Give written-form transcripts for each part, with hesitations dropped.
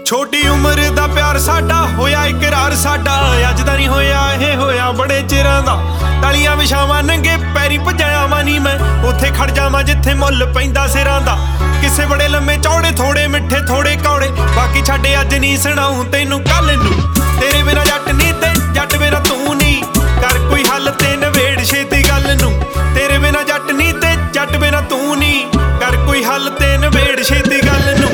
छोटी उम्र दा प्यार साडा होया इकरार साडा अज दा नहीं होया ये होया बड़े चिरां दा तालियां विछावां नंगे पैरी भजाया मानी मैं उत्थे खड़ जावां जिथे मुल पैंदा सिरां दा किसे बड़े लम्मे चौड़े थोड़े मिठे थोड़े कौड़े बाकी छड्डे अज नहीं सुणाऊं तैनूं कल नूं तेरे बिना जट नहीं ते जट बिना तू नहीं कर कोई हल ते नवेड़ छेती गल नूं तेरे बिना जट नहीं ते जट बिना तू नहीं कर कोई हल ते नवेड़ छेती गल नूं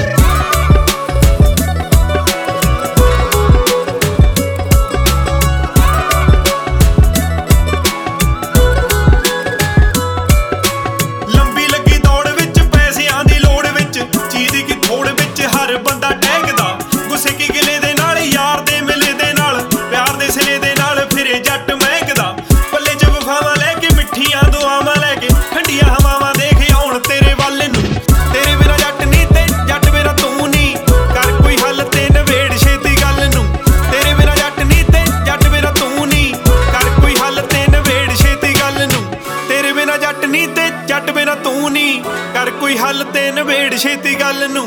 जट बिना तू नहीं कर कोई हल ते नवेड़ छेती गल नूं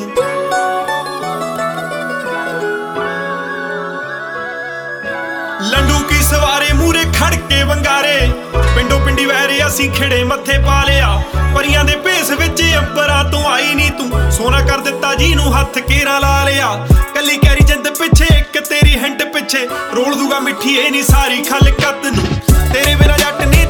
लंडू की सवारे मूरे खड़के वंगारे पिंडो पिंडी वैरे असी खिड़े मत्थे पा लिया परियां दे भेस विच अंबरां तों आई नी तू सोना कर दिता जी नूं हथ केरा ला लिया कली कैरी जिंद पिछे एक तेरी हिंट पिछे रोल दूगा मिठी ए नी सारी खल कत नूं तेरे बिना जट नहीं